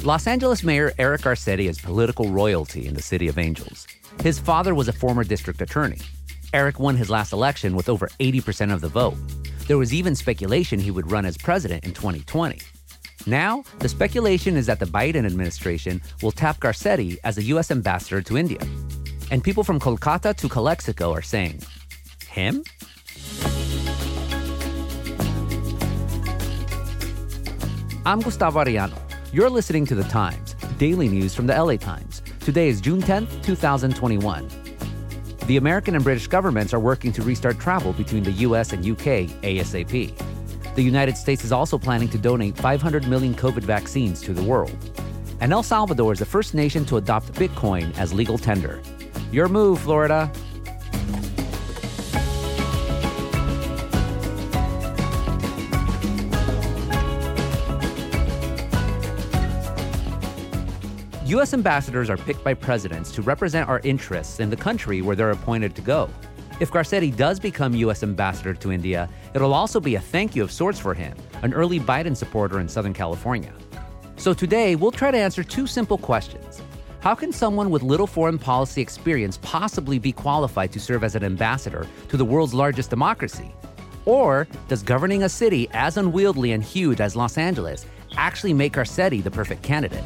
Los Angeles Mayor Eric Garcetti is political royalty in the City of Angels. His father was a former district attorney. Eric won his last election with over 80% of the vote. There was even speculation he would run as president in 2020. Now, the speculation is that the Biden administration will tap Garcetti as a U.S. ambassador to India. And people from Kolkata to Calexico are saying, him? I'm Gustavo Arellano. You're listening to The Times, daily news from the LA Times. Today is June 10th, 2021. The American and British governments are working to restart travel between the U.S. and U.K. ASAP. The United States is also planning to donate 500 million COVID vaccines to the world. And El Salvador is the first nation to adopt Bitcoin as legal tender. Your move, Florida. U.S. ambassadors are picked by presidents to represent our interests in the country where they're appointed to go. If Garcetti does become U.S. ambassador to India, it'll also be a thank you of sorts for him, an early Biden supporter in Southern California. So today, we'll try to answer two simple questions. How can someone with little foreign policy experience possibly be qualified to serve as an ambassador to the world's largest democracy? Or does governing a city as unwieldy and huge as Los Angeles actually make Garcetti the perfect candidate?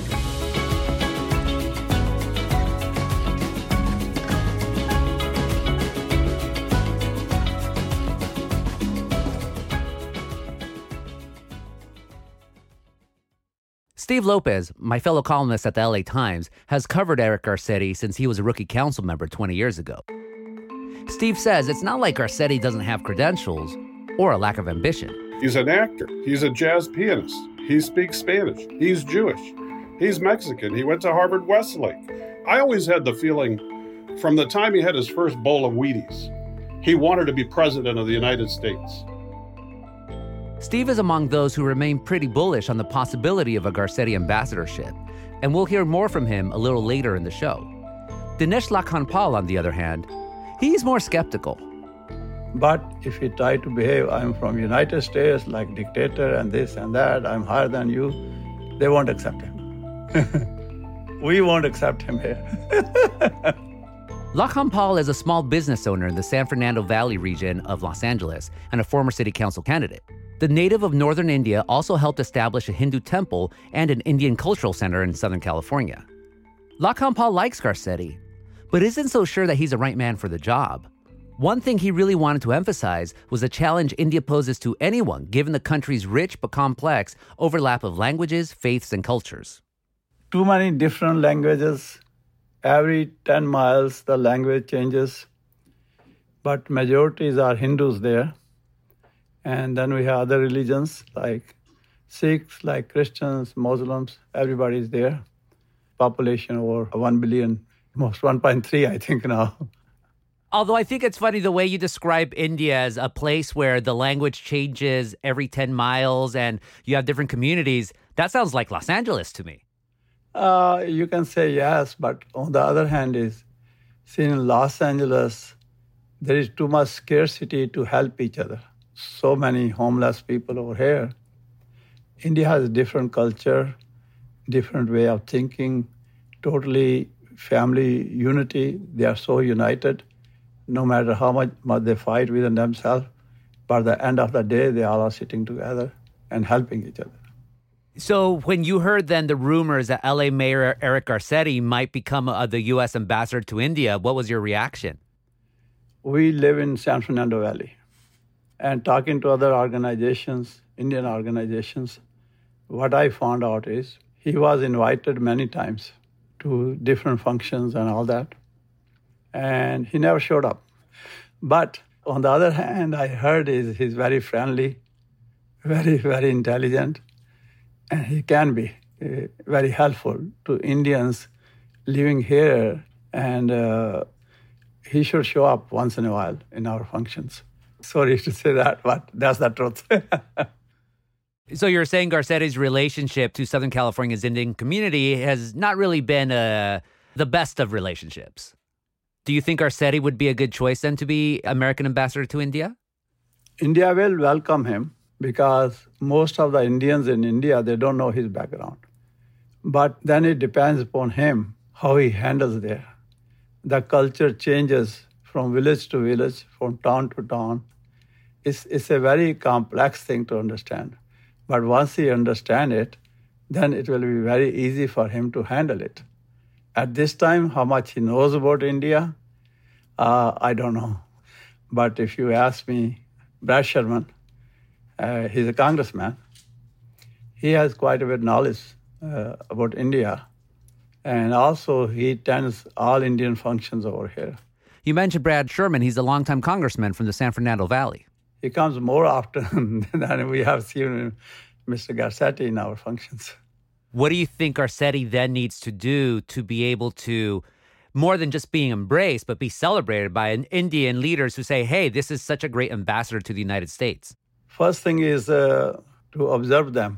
Steve Lopez, my fellow columnist at the LA Times, has covered Eric Garcetti since he was a rookie council member 20 years ago. Steve says it's not like Garcetti doesn't have credentials or a lack of ambition. He's an actor. He's a jazz pianist. He speaks Spanish. He's Jewish. He's Mexican. He went to Harvard Westlake. I always had the feeling from the time he had his first bowl of Wheaties, he wanted to be president of the United States. Steve is among those who remain pretty bullish on the possibility of a Garcetti ambassadorship, and we'll hear more from him a little later in the show. Dinesh Lakhanpal, on the other hand, he's more skeptical. But if he try to behave, I'm from United States, like dictator and this and that, I'm higher than you, they won't accept him. We won't accept him here. Lakhanpal is a small business owner in the San Fernando Valley region of Los Angeles and a former city council candidate. The native of northern India also helped establish a Hindu temple and an Indian cultural center in Southern California. Lakhanpal likes Garcetti, but isn't so sure that he's the right man for the job. One thing he really wanted to emphasize was the challenge India poses to anyone, given the country's rich but complex overlap of languages, faiths, and cultures. Too many different languages. Every 10 miles, the language changes. But majorities are Hindus there. And then we have other religions like Sikhs, like Christians, Muslims, everybody's there. Population over 1 billion, almost 1.3, I think now. Although I think it's funny the way you describe India as a place where the language changes every 10 miles and you have different communities. That sounds like Los Angeles to me. You can say yes, but on the other hand see, in Los Angeles, there is too much scarcity to help each other. So many homeless people over here. India has a different culture, different way of thinking, totally family unity. They are so united, no matter how much they fight within themselves. By the end of the day, they all are sitting together and helping each other. So when you heard then the rumors that LA Mayor Eric Garcetti might become the U.S. ambassador to India, what was your reaction? We live in San Fernando Valley. And talking to other organizations, Indian organizations, what I found out is he was invited many times to different functions and all that. And he never showed up. But on the other hand, I heard he's very friendly, very, very intelligent, and he can be very helpful to Indians living here. And he should show up once in a while in our functions. Sorry to say that, but that's the truth. So you're saying Garcetti's relationship to Southern California's Indian community has not really been the best of relationships. Do you think Garcetti would be a good choice then to be American ambassador to India? India will welcome him because most of the Indians in India, they don't know his background. But then it depends upon him, how he handles there. The culture changes from village to village, from town to town. It's a very complex thing to understand. But once he understands it, then it will be very easy for him to handle it. At this time, how much he knows about India, I don't know. But if you ask me, Brad Sherman, he's a congressman. He has quite a bit of knowledge about India. And also, he attends all Indian functions over here. You mentioned Brad Sherman. He's a longtime congressman from the San Fernando Valley. He comes more often than we have seen Mr. Garcetti in our functions. What do you think Garcetti then needs to do to be able to, more than just being embraced, but be celebrated by Indian leaders who say, hey, this is such a great ambassador to the United States? First thing is to observe them.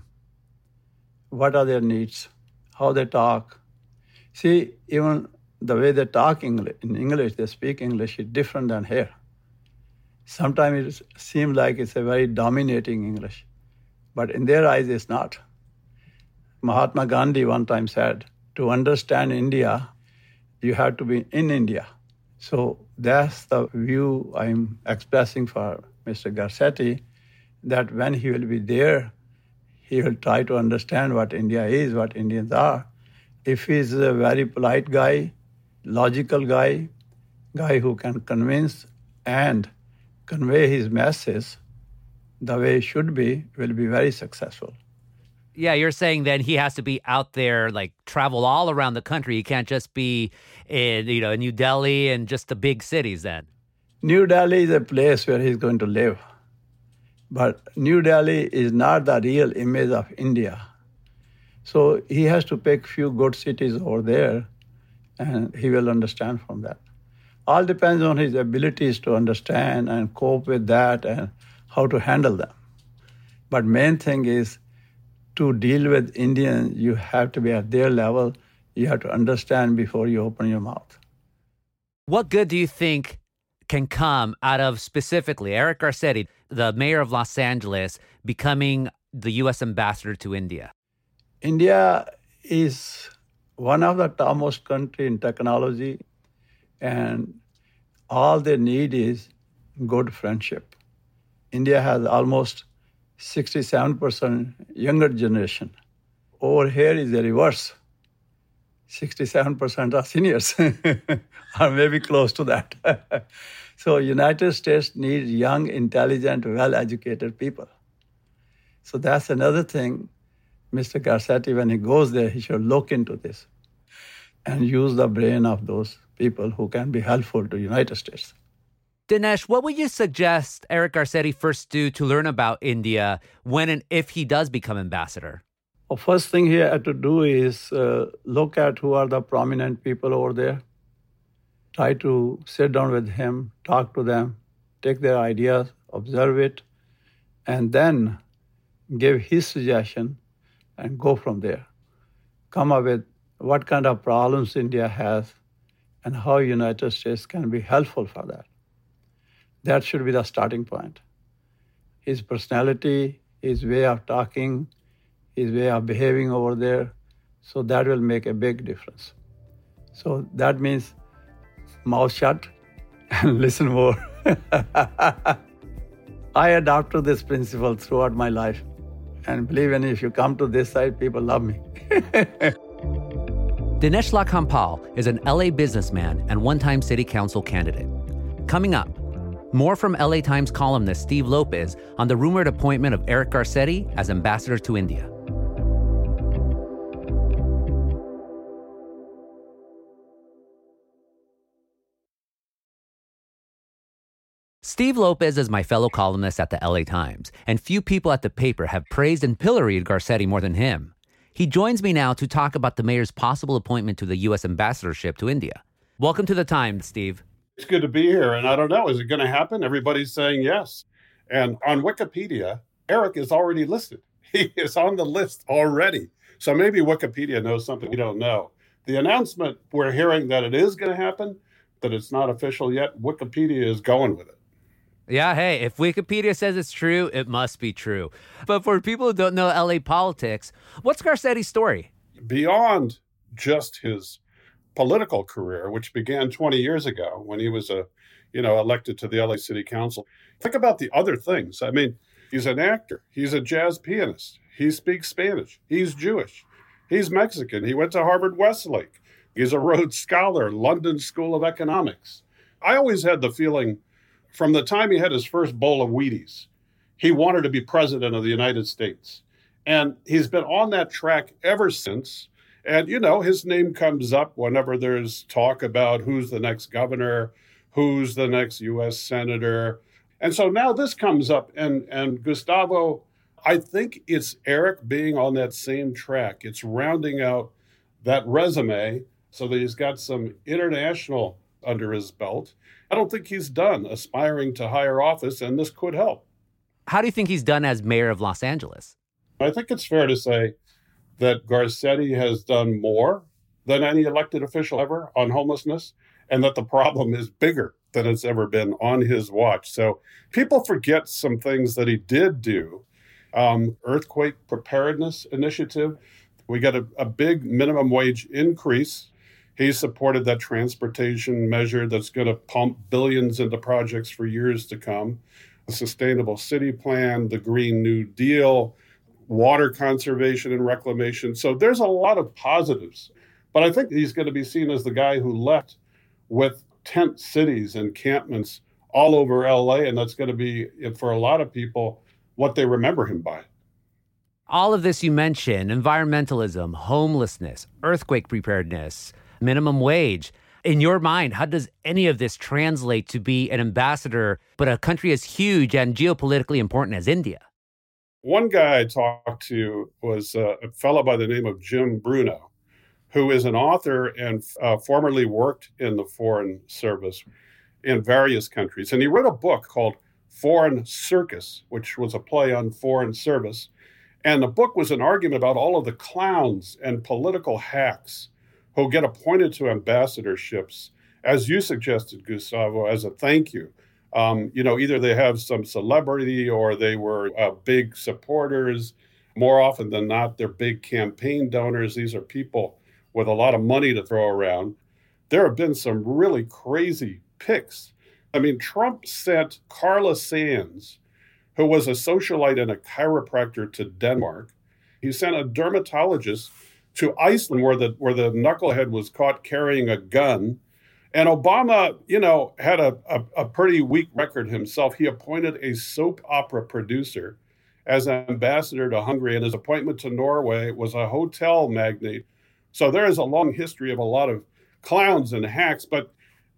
What are their needs? How they talk. See, even the way they talk in English, they speak English is different than here. Sometimes it seems like it's a very dominating English, but in their eyes it's not. Mahatma Gandhi one time said, to understand India, you have to be in India. So that's the view I'm expressing for Mr. Garcetti, that when he will be there, he will try to understand what India is, what Indians are. If he's a very polite guy, logical guy who can convince and convey his message the way it should be, will be very successful. Yeah, you're saying then he has to be out there, like travel all around the country. He can't just be in, New Delhi and just the big cities then. New Delhi is a place where he's going to live. But New Delhi is not the real image of India. So he has to pick few good cities over there, and he will understand from that. All depends on his abilities to understand and cope with that and how to handle them. But main thing is, to deal with Indians, you have to be at their level. You have to understand before you open your mouth. What good do you think can come out of specifically Eric Garcetti, the mayor of Los Angeles, becoming the U.S. ambassador to India? India is one of the topmost countries in technology, and all they need is good friendship. India has almost 67% younger generation. Over here is the reverse. 67% are seniors, or maybe close to that. So United States needs young, intelligent, well-educated people. So that's another thing. Mr. Garcetti, when he goes there, he should look into this and use the brain of those people who can be helpful to United States. Dinesh, what would you suggest Eric Garcetti first do to learn about India when and if he does become ambassador? Well, first thing he had to do is look at who are the prominent people over there. Try to sit down with him, talk to them, take their ideas, observe it, and then give his suggestion and go from there. Come up with what kind of problems India has and how United States can be helpful for that. That should be the starting point. His personality, his way of talking, his way of behaving over there, so that will make a big difference. So that means mouth shut and listen more. I adopted this principle throughout my life. And believe me, if you come to this side, people love me. Dinesh Lakhanpal is an LA businessman and one-time city council candidate. Coming up, more from LA Times columnist Steve Lopez on the rumored appointment of Eric Garcetti as ambassador to India. Steve Lopez is my fellow columnist at the LA Times, and few people at the paper have praised and pilloried Garcetti more than him. He joins me now to talk about the mayor's possible appointment to the U.S. ambassadorship to India. Welcome to the Times, Steve. It's good to be here, and I don't know, is it going to happen? Everybody's saying yes. And on Wikipedia, Eric is already listed. He is on the list already. So maybe Wikipedia knows something we don't know. The announcement, we're hearing that it is going to happen, that it's not official yet. Wikipedia is going with it. Yeah, hey, if Wikipedia says it's true, it must be true. But for people who don't know LA politics, what's Garcetti's story? beyond just his political career, which began 20 years ago when he was elected to the LA City Council. Think about the other things. I mean, he's an actor. He's a jazz pianist. He speaks Spanish. He's Jewish. He's Mexican. He went to Harvard Westlake. He's a Rhodes Scholar, London School of Economics. I always had the feeling from the time he had his first bowl of Wheaties, he wanted to be president of the United States. And he's been on that track ever since. And, his name comes up whenever there's talk about who's the next governor, who's the next U.S. senator. And so now this comes up. And Gustavo, I think it's Eric being on that same track. It's rounding out that resume so that he's got some international under his belt. I don't think he's done aspiring to higher office, and this could help. How do you think he's done as mayor of Los Angeles? I think it's fair to say that Garcetti has done more than any elected official ever on homelessness, and that the problem is bigger than it's ever been on his watch. So people forget some things that he did do. Earthquake preparedness initiative. We got a big minimum wage increase. He supported that transportation measure that's going to pump billions into projects for years to come. The Sustainable City Plan, the Green New Deal, water conservation and reclamation. So there's a lot of positives. But I think he's going to be seen as the guy who left with tent cities, encampments all over LA. And that's going to be, for a lot of people, what they remember him by. All of this you mentioned, environmentalism, homelessness, earthquake preparedness, minimum wage. In your mind, how does any of this translate to be an ambassador, but a country as huge and geopolitically important as India? One guy I talked to was a fellow by the name of Jim Bruno, who is an author and formerly worked in the Foreign Service in various countries. And he wrote a book called Foreign Circus, which was a play on foreign service. And the book was an argument about all of the clowns and political hacks who get appointed to ambassadorships, as you suggested, Gustavo, as a thank you. Either they have some celebrity or they were big supporters. More often than not, they're big campaign donors. These are people with a lot of money to throw around. There have been some really crazy picks. I mean, Trump sent Carla Sands, who was a socialite and a chiropractor, to Denmark. He sent a dermatologist to Iceland, where the knucklehead was caught carrying a gun. And Obama, had a pretty weak record himself. He appointed a soap opera producer as an ambassador to Hungary, and his appointment to Norway was a hotel magnate. So there is a long history of a lot of clowns and hacks. But,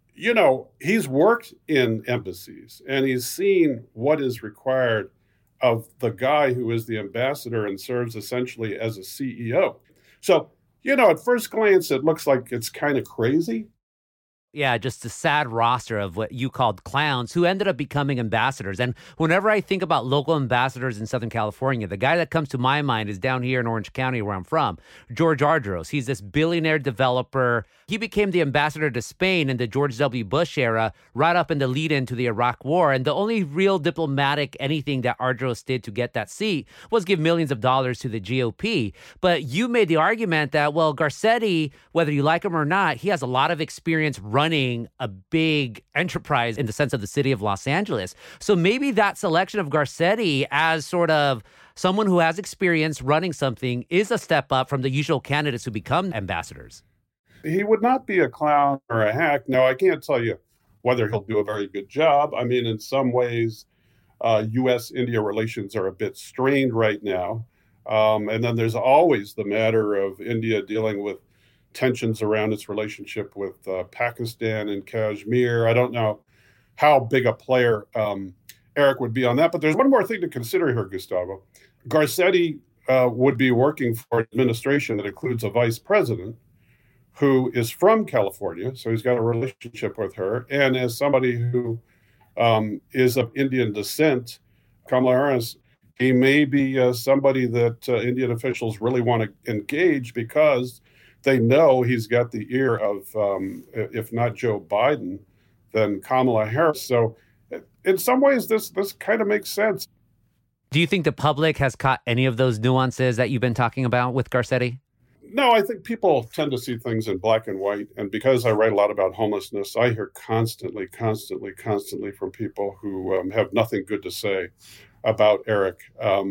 he's worked in embassies, and he's seen what is required of the guy who is the ambassador and serves essentially as a CEO. So, at first glance, it looks like it's kind of crazy. Yeah, just a sad roster of what you called clowns who ended up becoming ambassadors. And whenever I think about local ambassadors in Southern California, the guy that comes to my mind is down here in Orange County, where I'm from, George Ardros. He's this billionaire developer. He became the ambassador to Spain in the George W. Bush era, right up in the lead-in to the Iraq War. And the only real diplomatic anything that Ardros did to get that seat was give millions of dollars to the GOP. But you made the argument that, well, Garcetti, whether you like him or not, he has a lot of experience running a big enterprise in the sense of the city of Los Angeles. So maybe that selection of Garcetti as sort of someone who has experience running something is a step up from the usual candidates who become ambassadors. He would not be a clown or a hack. Now, I can't tell you whether he'll do a very good job. I mean, in some ways, U.S.-India relations are a bit strained right now. And then there's always the matter of India dealing with tensions around its relationship with Pakistan and Kashmir. I don't know how big a player Eric would be on that. But there's one more thing to consider here, Gustavo. Garcetti would be working for an administration that includes a vice president who is from California, so he's got a relationship with her. And as somebody who is of Indian descent, Kamala Harris, he may be somebody that Indian officials really want to engage because they know he's got the ear of, if not Joe Biden, then Kamala Harris. So in some ways, this kind of makes sense. Do you think the public has caught any of those nuances that you've been talking about with Garcetti? No, I think people tend to see things in black and white. And because I write a lot about homelessness, I hear constantly from people who have nothing good to say about Eric.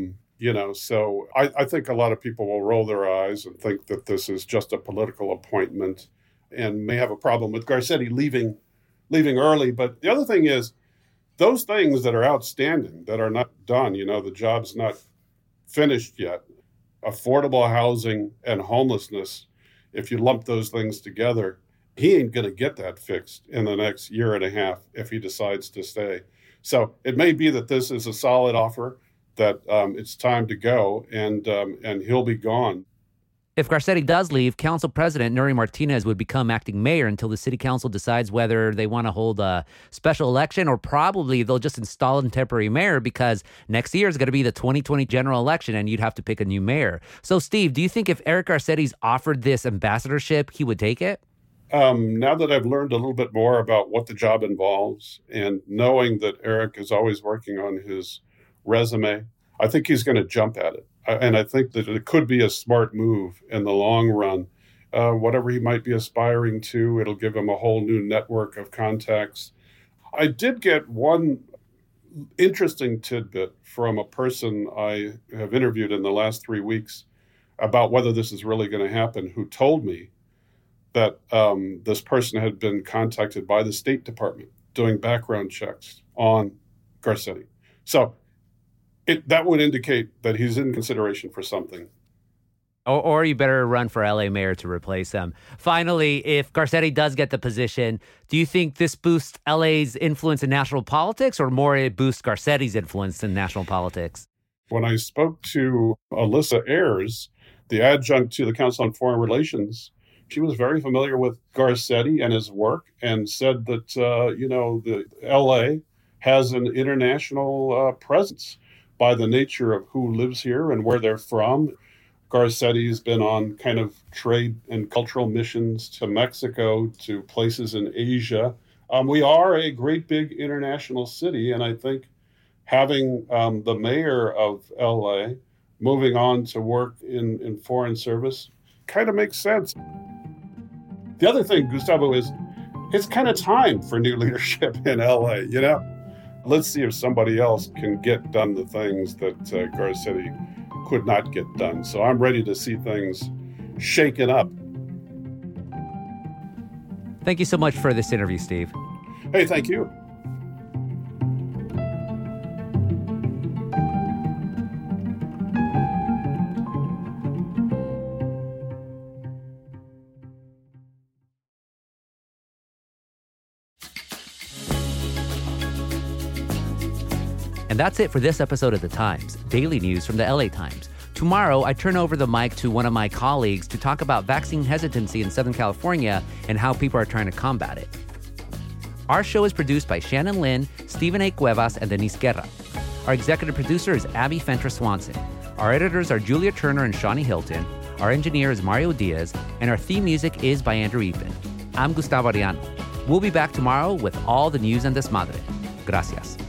So I think a lot of people will roll their eyes and think that this is just a political appointment and may have a problem with Garcetti leaving early. But the other thing is, those things that are outstanding, that are not done, the job's not finished yet, affordable housing and homelessness, if you lump those things together, he ain't going to get that fixed in the next year and a half if he decides to stay. So it may be that this is a solid offer, that it's time to go, and he'll be gone. If Garcetti does leave, Council President Nury Martinez would become acting mayor until the city council decides whether they want to hold a special election, or probably they'll just install a temporary mayor, because next year is going to be the 2020 general election and you'd have to pick a new mayor. So, Steve, do you think if Eric Garcetti's offered this ambassadorship, he would take it? Now that I've learned a little bit more about what the job involves, and knowing that Eric is always working on his resume, I think he's going to jump at it. And I think that it could be a smart move in the long run. Whatever he might be aspiring to, it'll give him a whole new network of contacts. I did get one interesting tidbit from a person I have interviewed in the last 3 weeks about whether this is really going to happen, who told me that this person had been contacted by the State Department doing background checks on Garcetti. So that would indicate that he's in consideration for something. Or you better run for LA mayor to replace him. Finally, if Garcetti does get the position, do you think this boosts LA's influence in national politics, or more it boosts Garcetti's influence in national politics? When I spoke to Alyssa Ayers, the adjunct to the Council on Foreign Relations, she was very familiar with Garcetti and his work, and said that, the LA has an international presence by the nature of who lives here and where they're from. Garcetti's been on kind of trade and cultural missions to Mexico, to places in Asia. We are a great big international city, and I think having the mayor of LA moving on to work in foreign service kind of makes sense. The other thing, Gustavo, is it's kind of time for new leadership in LA, Let's see if somebody else can get done the things that Garcetti could not get done. So I'm ready to see things shaken up. Thank you so much for this interview, Steve. Hey, thank you. And that's it for this episode of The Times, daily news from the LA Times. Tomorrow, I turn over the mic to one of my colleagues to talk about vaccine hesitancy in Southern California and how people are trying to combat it. Our show is produced by Shannon Lin, Stephen A. Cuevas, and Denise Guerra. Our executive producer is Abby Fentra Swanson. Our editors are Julia Turner and Shawnee Hilton. Our engineer is Mario Diaz. And our theme music is by Andrew Eapen. I'm Gustavo Arellano. We'll be back tomorrow with all the news and desmadre. Gracias.